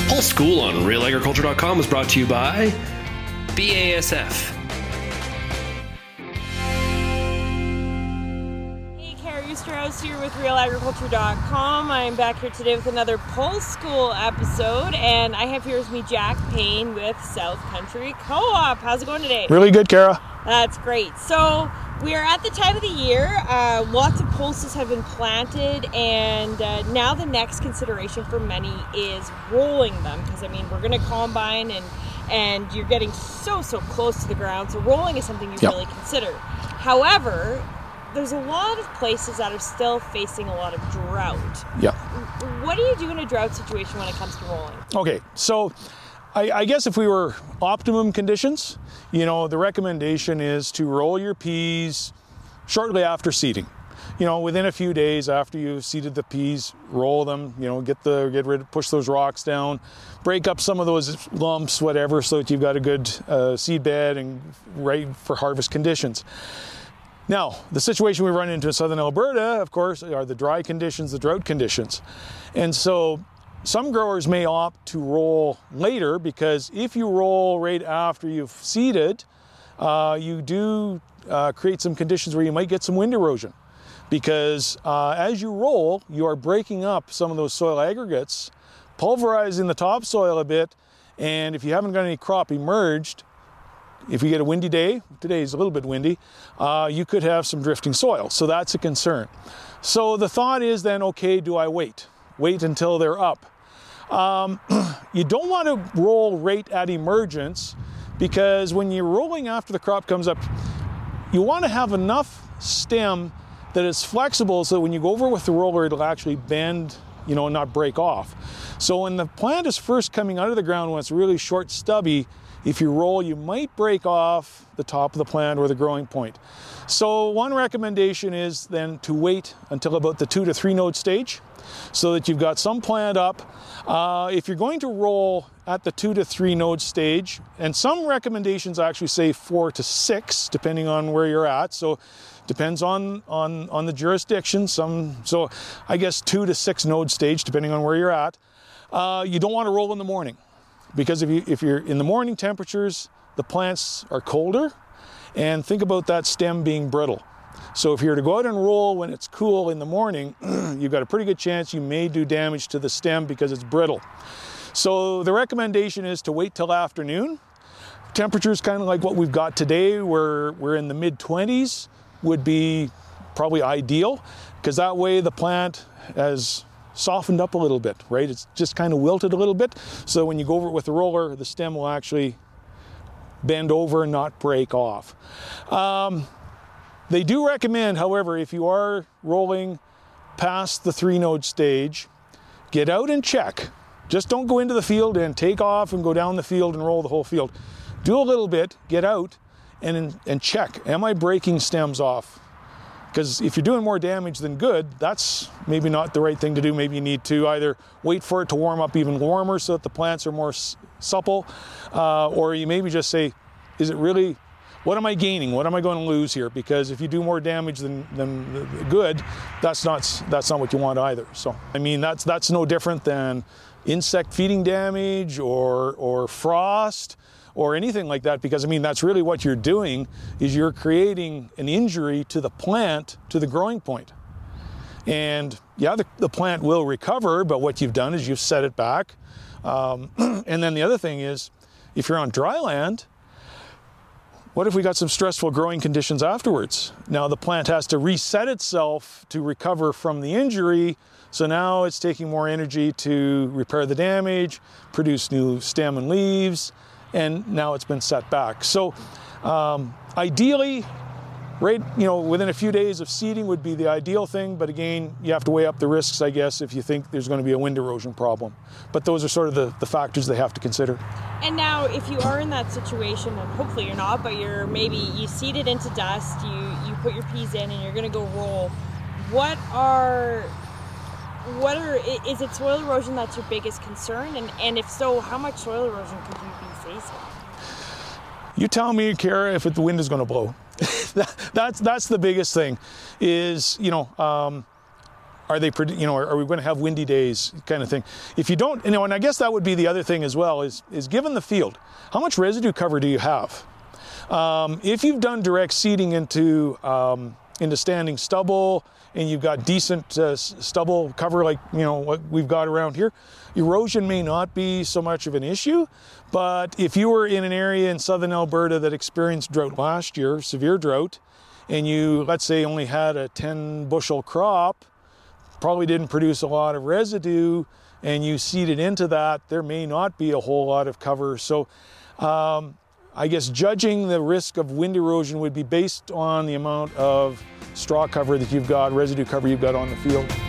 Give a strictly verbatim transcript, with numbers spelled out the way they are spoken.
Pulse School on real agriculture dot com is brought to you by B A S F. Hey, Carrie Strauss here with real agriculture dot com. I'm back here today with another Pulse School episode, and I have here with me Jack Payne with South Country Co-op. How's it going today? Really good, Kara. That's great. So we are at the time of the year. Uh, lots of pulses have been planted, and uh, now the next consideration for many is rolling them, because I mean we're going to combine and and you're getting so so close to the ground. So rolling is something you Yep. really consider. However, there's a lot of places that are still facing a lot of drought. Yeah. What do you do in a drought situation when it comes to rolling? Okay, so I, I guess if we were optimum conditions, you know, the recommendation is to roll your peas shortly after seeding. You know, within a few days after you've seeded the peas, roll them, you know, get the get rid push those rocks down, break up some of those lumps, whatever, so that you've got a good uh, seed bed and right for harvest conditions. Now, the situation we run into in southern Alberta, of course, are the dry conditions, the drought conditions. And so some growers may opt to roll later, because if you roll right after you've seeded, uh, you do uh, create some conditions where you might get some wind erosion. Because uh, as you roll, you are breaking up some of those soil aggregates, pulverizing the topsoil a bit, and if you haven't got any crop emerged, if you get a windy day, today is a little bit windy, uh, you could have some drifting soil. So that's a concern. So the thought is then, okay, do I wait? Wait until they're up. Um, you don't want to roll right at emergence, because when you're rolling after the crop comes up, you want to have enough stem that is flexible so that when you go over with the roller, it'll actually bend, you know, and not break off. So when the plant is first coming out of the ground, when it's really short, stubby, if you roll, you might break off the top of the plant or the growing point. So one recommendation is then to wait until about the two to three node stage, so that you've got some plant up. Uh, if you're going to roll at the two to three node stage, and some recommendations actually say four to six, depending on where you're at. So depends on, on, on the jurisdiction. Some, so I guess two to six node stage, depending on where you're at. Uh, you don't want to roll in the morning, because if, you, if you're in the morning temperatures, the plants are colder, and think about that stem being brittle. So if you're to go out and roll when it's cool in the morning, you've got a pretty good chance you may do damage to the stem because it's brittle. So the recommendation is to wait till afternoon. Temperatures kind of like what we've got today, where we're in the mid twenties, would be probably ideal, because that way the plant has softened up a little bit, right? It's just kind of wilted a little bit. So when you go over it with the roller, the stem will actually bend over and not break off. Um, They do recommend, however, if you are rolling past the three node stage, get out and check. Just don't go into the field and take off and go down the field and roll the whole field. Do a little bit, get out and, and check. Am I breaking stems off? Because if you're doing more damage than good, that's maybe not the right thing to do. Maybe you need to either wait for it to warm up even warmer so that the plants are more supple, uh, or you maybe just say, is it really, what am I gaining? What am I going to lose here? Because if you do more damage than, than good, that's not, that's not what you want either. So, I mean, that's, that's no different than insect feeding damage or, or frost or anything like that, because I mean, that's really what you're doing, is you're creating an injury to the plant, to the growing point. And yeah, the, the plant will recover, but what you've done is you've set it back. Um, and then the other thing is, if you're on dry land, what if we got some stressful growing conditions afterwards? Now the plant has to reset itself to recover from the injury, so now it's taking more energy to repair the damage, produce new stem and leaves, and now it's been set back. So um, ideally, right, you know, within a few days of seeding would be the ideal thing, but again, you have to weigh up the risks, I guess, if you think there's going to be a wind erosion problem. But those are sort of the, the factors they have to consider. And now, if you are in that situation, and hopefully you're not, but you're maybe you seed it into dust, you you put your peas in, and you're going to go roll. What are what are is it soil erosion that's your biggest concern? And and if so, how much soil erosion could you be facing? You tell me, Kara, if it, the wind is going to blow. that, that's that's the biggest thing. Is you know. Um, are they, you know, are, are we going to have windy days kind of thing? If you don't, you know, and I guess that would be the other thing as well is, is given the field, how much residue cover do you have? Um, if you've done direct seeding into, um, into standing stubble and you've got decent uh, stubble cover like, you know, what we've got around here, erosion may not be so much of an issue. But if you were in an area in southern Alberta that experienced drought last year, severe drought, and you, let's say, only had a ten bushel crop, probably didn't produce a lot of residue, and you seeded into that, there may not be a whole lot of cover. So um, I guess judging the risk of wind erosion would be based on the amount of straw cover that you've got, residue cover you've got on the field.